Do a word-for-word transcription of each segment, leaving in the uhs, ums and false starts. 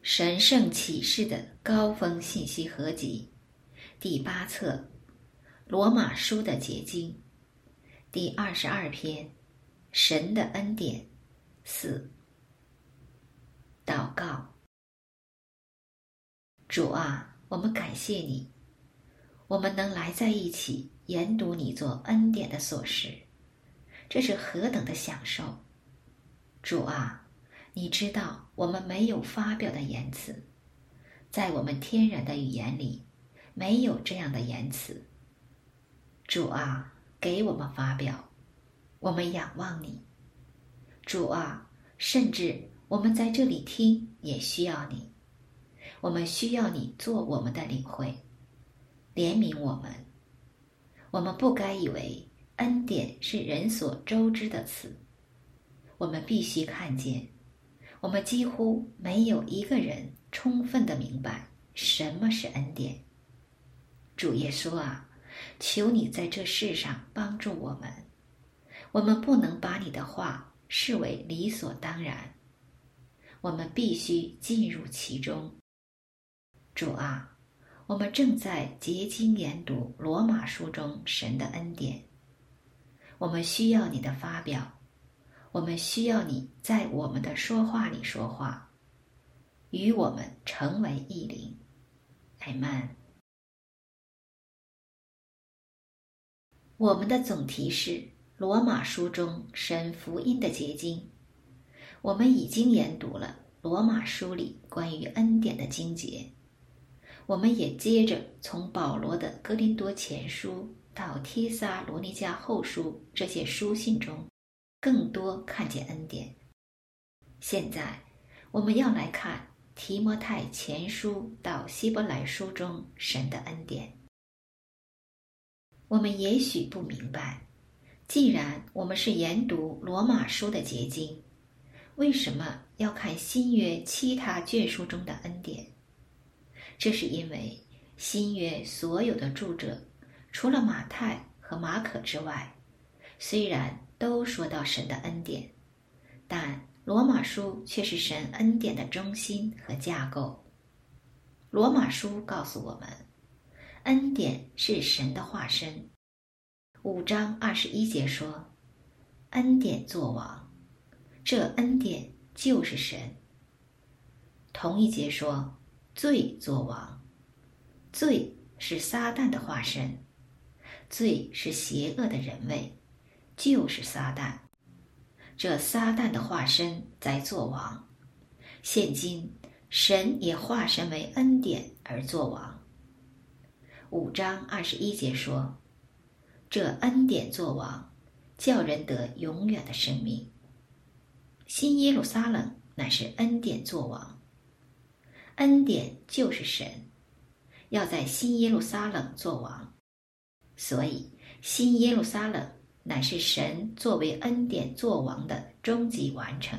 神圣启示的高峰信息合集，第八册，罗马书的结晶，第二十二篇，神的恩典，四。祷告。主啊，我们感谢你，我们能来在一起研读你做恩典的琐事，这是何等的享受！主啊，你知道我们没有发表的言辞，在我们天然的语言里没有这样的言辞。主啊，给我们发表，我们仰望你。主啊，甚至我们在这里听也需要你，我们需要你做我们的领会，怜悯我们。我们不该以为恩典是人所周知的词，我们必须看见，我们几乎没有一个人充分地明白什么是恩典。主耶稣啊，求你在这世上帮助我们，我们不能把你的话视为理所当然，我们必须进入其中。主啊，我们正在结晶研读罗马书中神的恩典，我们需要你的发表，我们需要你在我们的说话里说话，与我们成为一灵。阿们。我们的总题是罗马书中神福音的结晶。我们已经研读了罗马书里关于恩典的经节，我们也接着从保罗的哥林多前书到帖撒罗尼迦后书这些书信中更多看见恩典。现在我们要来看提摩太前书到希伯来书中神的恩典。我们也许不明白，既然我们是研读罗马书的结晶，为什么要看新约其他卷书中的恩典？这是因为新约所有的著者，除了马太和马可之外，虽然都说到神的恩典，但罗马书却是神恩典的中心和架构。罗马书告诉我们，恩典是神的化身。五章二十一节说，恩典作王，这恩典就是神。同一节说，罪作王，罪是撒旦的化身，罪是邪恶的人位，就是撒旦。这撒旦的化身在作王，现今神也化身为恩典而作王。五章二十一节说，这恩典作王，叫人得永远的生命。新耶路撒冷乃是恩典作王，恩典就是神，要在新耶路撒冷作王，所以新耶路撒冷乃是神作为恩典作王的终极完成。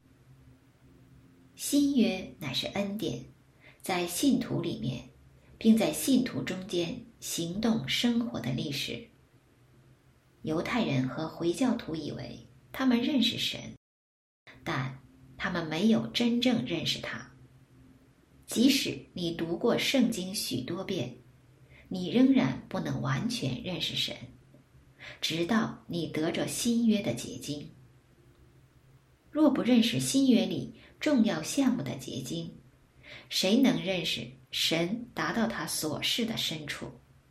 新约乃是恩典，在信徒里面，并在信徒中间行动生活的历史。犹太人和回教徒以为他们认识神，但他们没有真正认识他。即使你读过圣经许多遍，你仍然不能完全认识神，直到你得着新约的结晶。若不认识新约里重要项目的结晶，谁能认识神达到他所示的深处？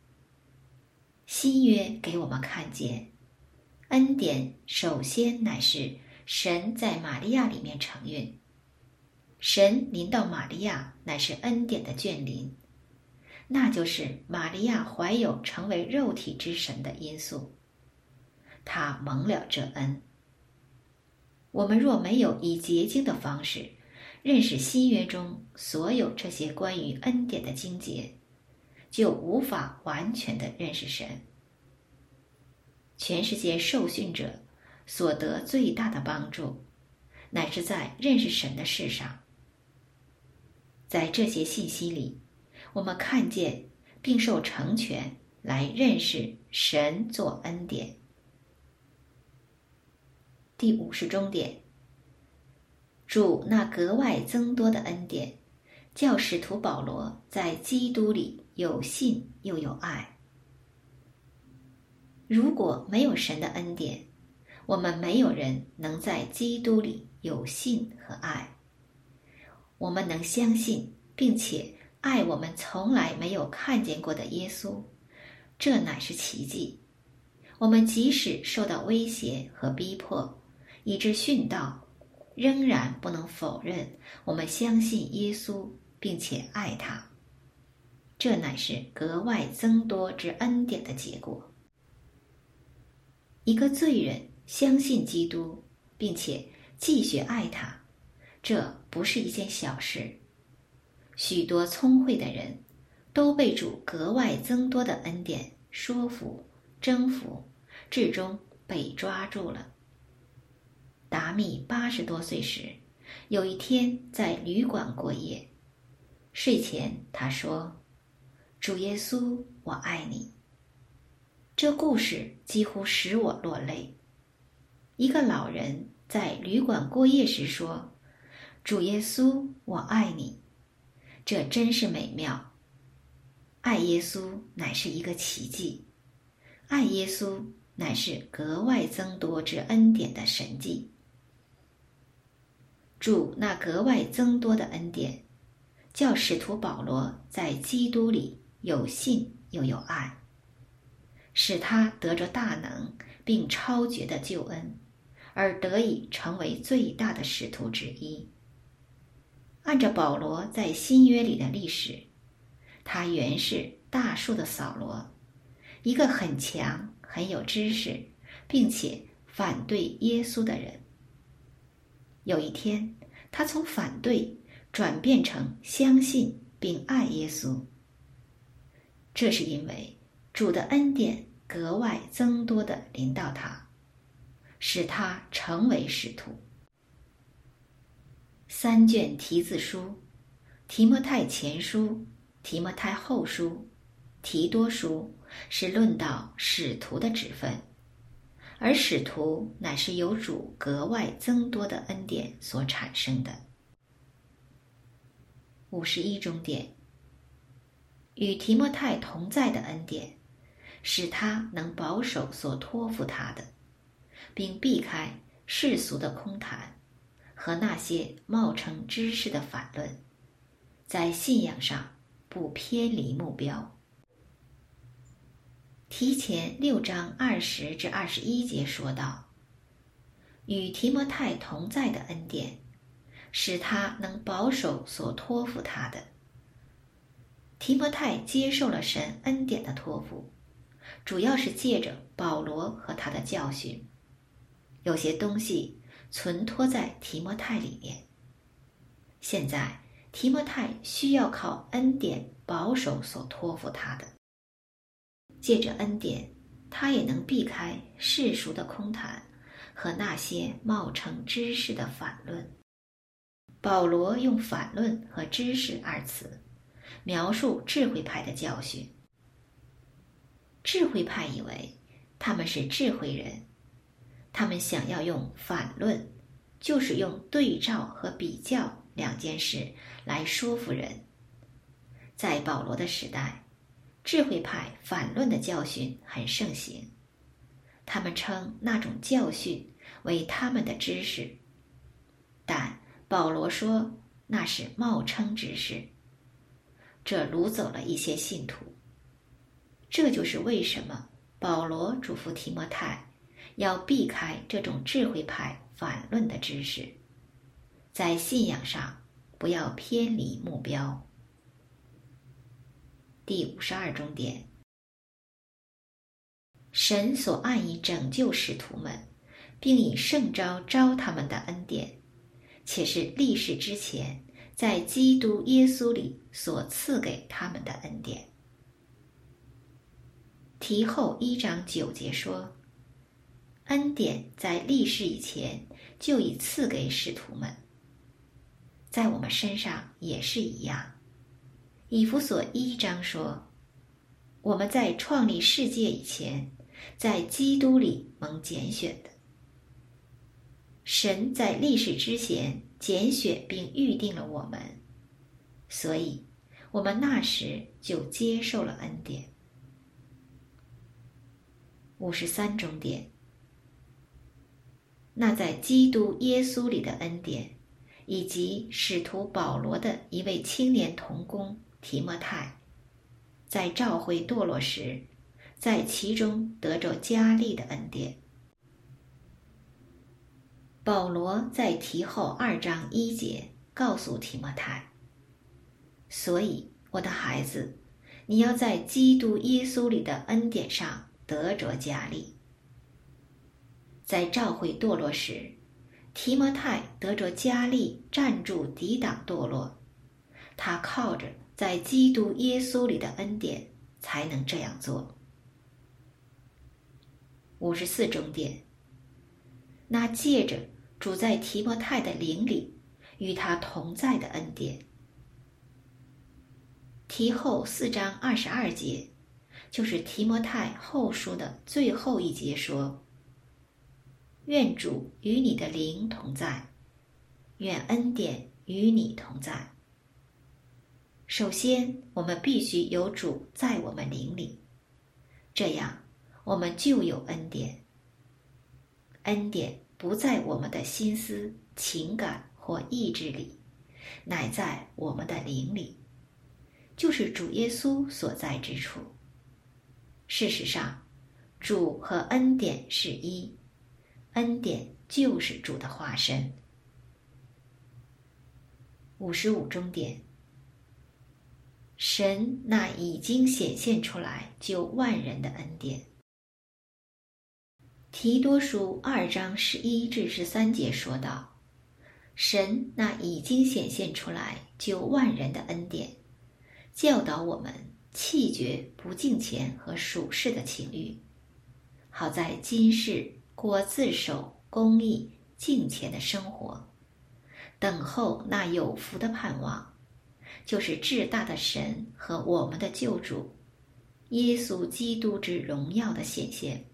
新约给我们看见，恩典首先乃是神在玛利亚里面承运，神临到玛利亚乃是恩典的眷临，那就是玛利亚怀有成为肉体之神的因素，他蒙了这恩。我们若没有以洁净的方式认识新约中所有这些关于恩典的经节，就无法完全地认识神。全世界受训者所得最大的帮助，乃是在认识神的事上。在这些信息里，我们看见并受成全来认识神作恩典。第五十中点，主那格外增多的恩典， 叫使徒保罗在基督里有信又有爱。如果没有神的恩典，我们没有人能在基督里有信和爱。我们能相信并且爱我们从来没有看见过的耶稣，这乃是奇迹。我们即使受到威胁和逼迫，以致殉道，仍然不能否认我们相信耶稣并且爱他，这乃是格外增多之恩典的结果。一个罪人相信基督并且继续爱他，这不是一件小事。许多聪慧的人都被主格外增多的恩典说服、征服，最终被抓住了。达密八十多岁时，有一天在旅馆过夜，睡前他说：“主耶稣，我爱你。”这故事几乎使我落泪。一个老人在旅馆过夜时说：“主耶稣，我爱你。”这真是美妙。爱耶稣乃是一个奇迹，爱耶稣乃是格外增多之恩典的神迹。主那格外增多的恩典，叫使徒保罗在基督里有信又有爱，使他得着大能并超绝的救恩，而得以成为最大的使徒之一。按照保罗在新约里的历史，他原是大数的扫罗，一个很强、很有知识，并且反对耶稣的人。有一天，他从反对转变成相信并爱耶稣。这是因为主的恩典格外增多地临到他，使他成为使徒。三卷题字书，提摩太前书、提摩太后书、提多书，是论到使徒的职分，而使徒乃是由主格外增多的恩典所产生的。五十一中点，与提摩太同在的恩典，使他能保守所托付他的，并避开世俗的空谈和那些冒称知识的反论，在信仰上不偏离目标。提前六章二十至二十一节说道，与提摩太同在的恩典，使他能保守所托付他的。提摩太接受了神恩典的托付，主要是借着保罗和他的教训。有些东西存托在提摩太里面。现在提摩太需要靠恩典保守所托付他的，借着恩典，他也能避开世俗的空谈和那些冒称知识的反论。保罗用反论和知识二词描述智慧派的教训。智慧派以为他们是智慧人，他们想要用反论，就是用对照和比较两件事来说服人。在保罗的时代，智慧派反论的教训很盛行，他们称那种教训为他们的知识，但保罗说那是冒称知识，这掳走了一些信徒。这就是为什么保罗嘱咐提摩太要避开这种智慧派反论的知识，在信仰上不要偏离目标。第五十二中点，神所按以拯救使徒们，并以圣召召他们的恩典，且是历世之前在基督耶稣里所赐给他们的恩典。提后一章九节说，恩典在历世以前就已赐给使徒们，在我们身上也是一样。以弗所一章说，我们在创立世界以前，在基督里蒙拣选的。神在历史之前拣选并预定了我们， 所以我们那时就接受了恩典。五十三重点，那在基督耶稣里的恩典，以及使徒保罗的一位青年同工提摩太，在召会堕落时，在其中得着加力的恩典。保罗在提后二章一节告诉提摩太，所以我的孩子，你要在基督耶稣里的恩典上得着加力。在召会堕落时，提摩太得着加力，站住抵挡堕落，他靠着在基督耶稣里的恩典才能这样做。五十四重点，那借着主在提摩太的灵里与他同在的恩典。提后四章二十二节，就是提摩太后书的最后一节说，愿主与你的灵同在，愿恩典与你同在。首先，我们必须有主在我们灵里，这样我们就有恩典。恩典不在我们的心思、情感或意志里，乃在我们的灵里，就是主耶稣所在之处。事实上，主和恩典是一，恩典就是主的化身。五十五重点，神那已经显现出来救万人的恩典。提多书二章十一至十三节说道，神那已经显现出来救万人的恩典，教导我们弃绝不敬钱和属世的情欲，好在今世过自守、公义、敬虔的生活，等候那有福的盼望，就是至大的神和我们的救主耶稣基督之荣耀的显现。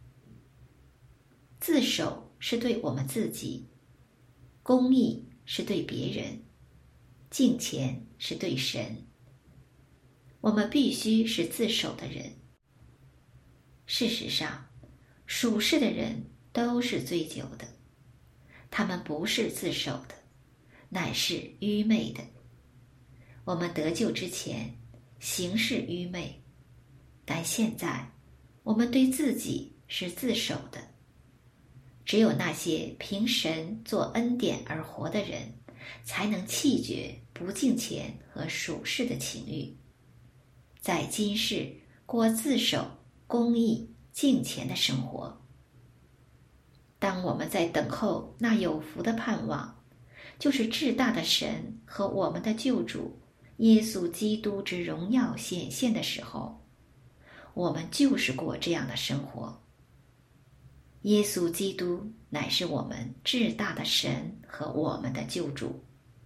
自守是对我们自己，公义是对别人，敬虔是对神。我们必须是自守的人。事实上，属世的人都是醉酒的，他们不是自守的，乃是愚昧的。我们得救之前，行事愚昧，但现在我们对自己是自守的。只有那些凭神做恩典而活的人，才能弃绝不敬虔和属世的情欲，在今世过自守、公义、敬虔的生活。当我们在等候那有福的盼望，就是至大的神和我们的救主耶稣基督之荣耀显现的时候，我们就是过这样的生活。耶稣基督乃是我们至大的神和我们的救主。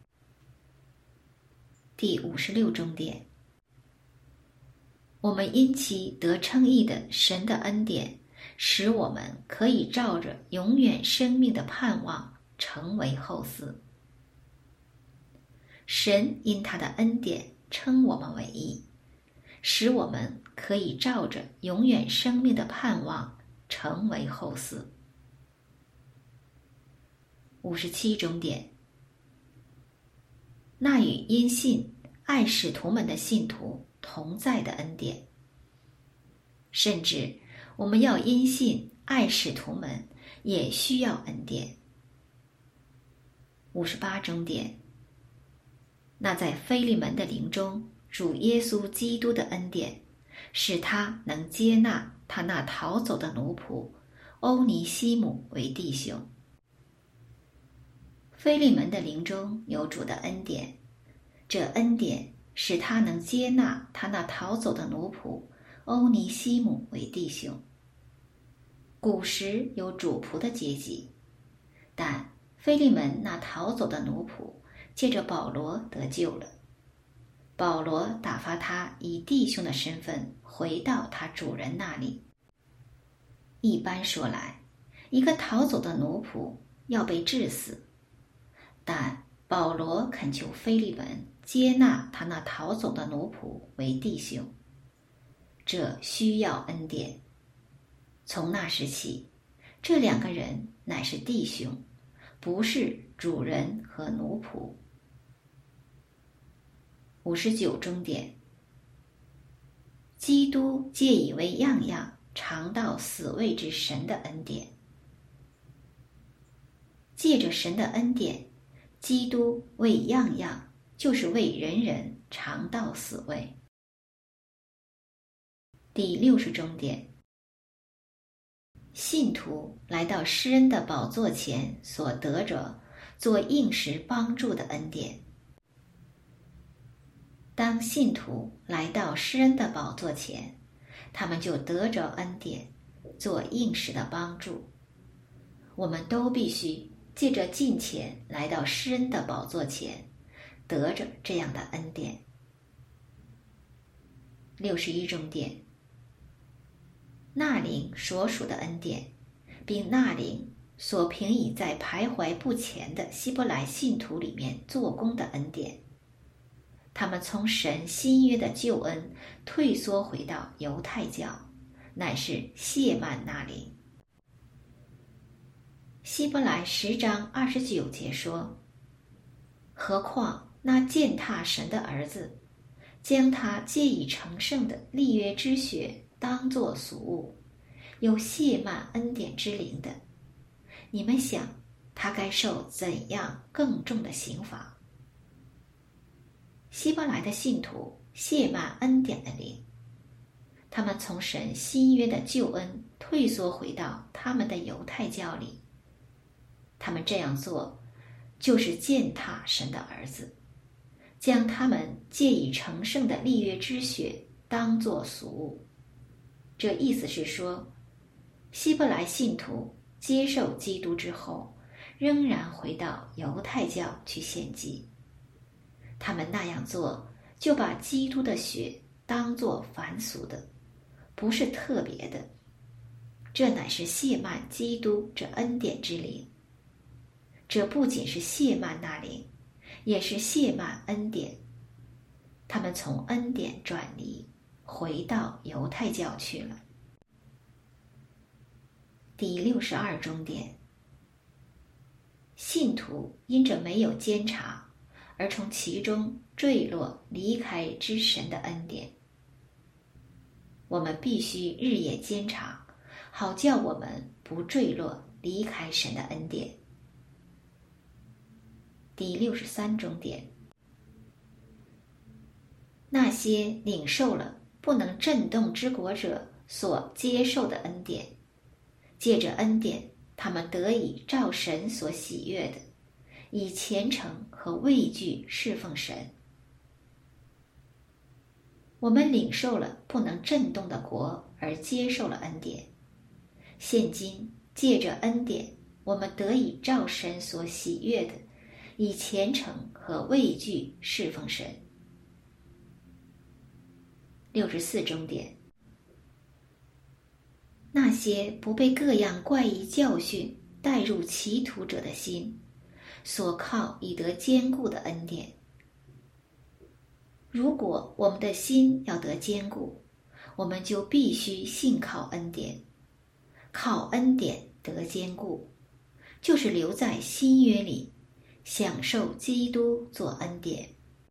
第五十六重点，我们因其得称义的神的恩典，使我们可以照着永远生命的盼望成为后嗣。神因他的恩典称我们为义，使我们可以照着永远生命的盼望成为后嗣。五十七重点，那与因信爱使徒们的信徒同在的恩典，甚至我们要因信爱使徒们，也需要恩典。五十八重点，那在腓利门的灵中，主耶稣基督的恩典，使他能接纳他那逃走的奴仆欧尼西姆为弟兄。腓利门的灵中有主的恩典，这恩典使他能接纳他那逃走的奴仆欧尼西姆为弟兄。古时有主仆的阶级，但腓利门那逃走的奴仆借着保罗得救了，保罗打发他以弟兄的身份回到他主人那里。一般说来，一个逃走的奴仆要被治死，但保罗恳求腓利门接纳他那逃走的奴仆为弟兄，这需要恩典。从那时起，这两个人乃是弟兄，不是主人和奴仆。五十九终点。基督借以为样样尝到死位之神的恩典。借着神的恩典，基督为样样，就是为人人尝到死位。第六十终点。信徒来到施恩的宝座前所得着做应时帮助的恩典。当信徒来到施恩的宝座前，他们就得着恩典，做应时的帮助。我们都必须借着敬虔来到施恩的宝座前，得着这样的恩典。六十一终点。那灵所属的恩典，并那灵所凭以在徘徊不前的希伯来信徒里面做工的恩典，他们从神新约的救恩退缩回到犹太教，乃是谢曼那灵。希伯来十章二十九节说，何况那践踏神的儿子，将他借以成圣的立约之血当作俗物，有谢曼恩典之灵的，你们想他该受怎样更重的刑罚？希伯来的信徒谢曼恩典的灵，他们从神新约的救恩退缩回到他们的犹太教里，他们这样做就是践踏神的儿子，将他们借以成圣的立约之血当作俗物。这意思是说，希伯来信徒接受基督之后，仍然回到犹太教去献祭。他们那样做，就把基督的血当作凡俗的，不是特别的。这乃是谢曼基督这恩典之灵。这不仅是谢曼那灵，也是谢曼恩典。他们从恩典转离，回到犹太教去了。第六十二终点。信徒因着没有监察，而从其中坠落离开之神的恩典。我们必须日夜监察，好叫我们不坠落离开神的恩典。第六十三终点。那些领受了不能震动之国者所接受的恩典，借着恩典，他们得以照神所喜悦的，以虔诚和畏惧侍奉神。我们领受了不能震动的国而接受了恩典，现今借着恩典，我们得以照神所喜悦的，以虔诚和畏惧侍奉神。六十四终点。那些不被各样怪异教训带入歧途者的心，所靠以得坚固的恩典。如果我们的心要得坚固，我们就必须信靠恩典，靠恩典得坚固，就是留在新约里，享受基督做恩典。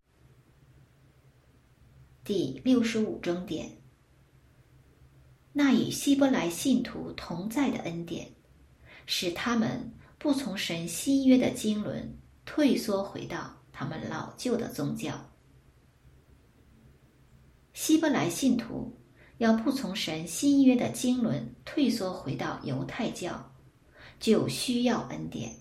第六十五终点。那与希伯来信徒同在的恩典，使他们不从神新约的经纶退缩回到他们老旧的宗教。希伯来信徒要不从神新约的经纶退缩回到犹太教，就需要恩典。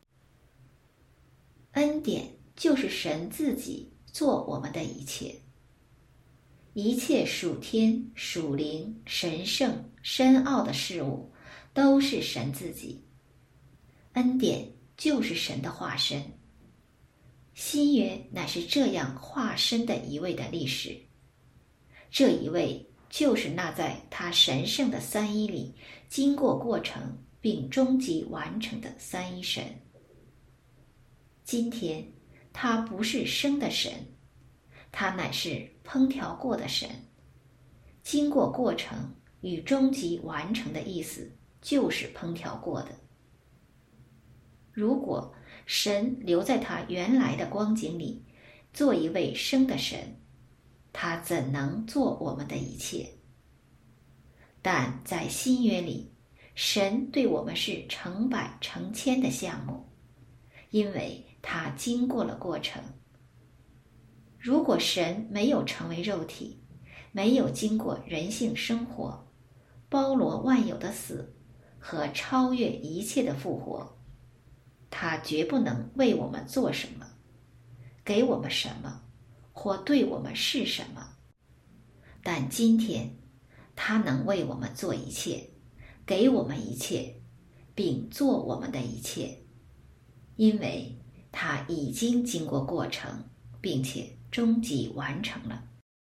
恩典就是神自己做我们的一切。一切属天、属灵、神圣、深奥的事物，都是神自己。恩典就是神的化身。新约乃是这样化身的一位的历史。这一位就是那在他神圣的三一里经过过程并终极完成的三一神。今天他不是生的神，他乃是烹调过的神。经过过程与终极完成的意思就是烹调过的。如果神留在他原来的光景里，做一位生的神，他怎能做我们的一切？但在新约里，神对我们是成百成千的项目，因为他经过了过程。如果神没有成为肉体，没有经过人性生活，包罗万有的死和超越一切的复活，他绝不能为我们做什么，给我们什么，或对我们是什么。但今天他能为我们做一切，给我们一切，并做我们的一切，因为他已经经过过程，并且终极完成了。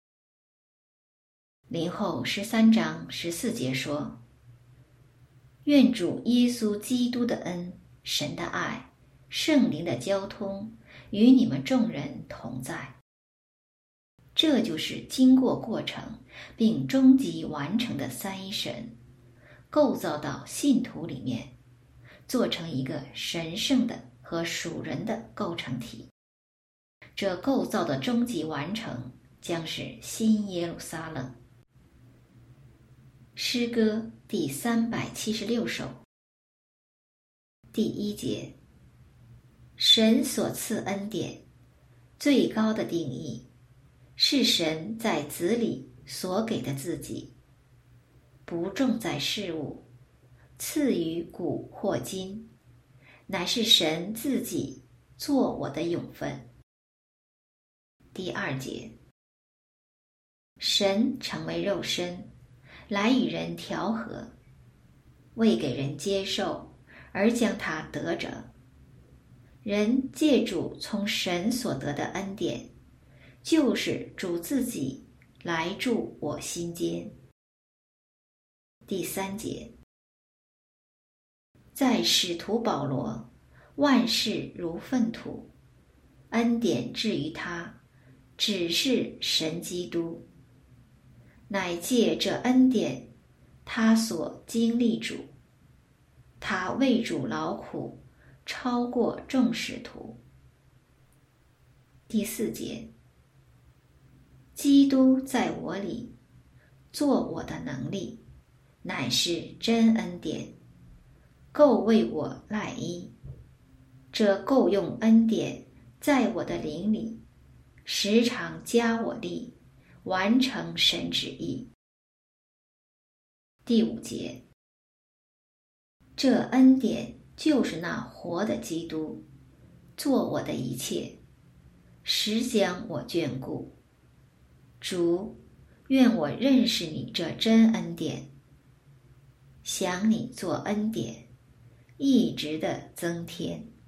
林后十三章十四节说：愿主耶稣基督的恩、神的爱、圣灵的交通与你们众人同在。这就是经过过程并终极完成的三一神，构造到信徒里面，做成一个神圣的和属人的构成体。这构造的终极完成将是新耶路撒冷。诗歌第三百七十六首，第一节，神所赐恩典，最高的定义是神在子里所给的自己，不重在事物，赐予古或今，乃是神自己做我的永分。第二节，神成为肉身，来与人调和，为给人接受而将它得着。人借主从神所得的恩典，就是主自己来住我心间。第三节，在使徒保罗，万事如粪土，恩典至于他，只是神基督，乃借这恩典，他所经历主，他为主劳苦，超过众使徒。第四节，基督在我里，做我的能力，乃是真恩典，够为我赖衣。这够用恩典在我的灵里，时常加我力，完成神旨意。第五节，这恩典就是那活的基督，做我的一切，实将我眷顾。主，愿我认识你这真恩典，想你做恩典，一直的增添。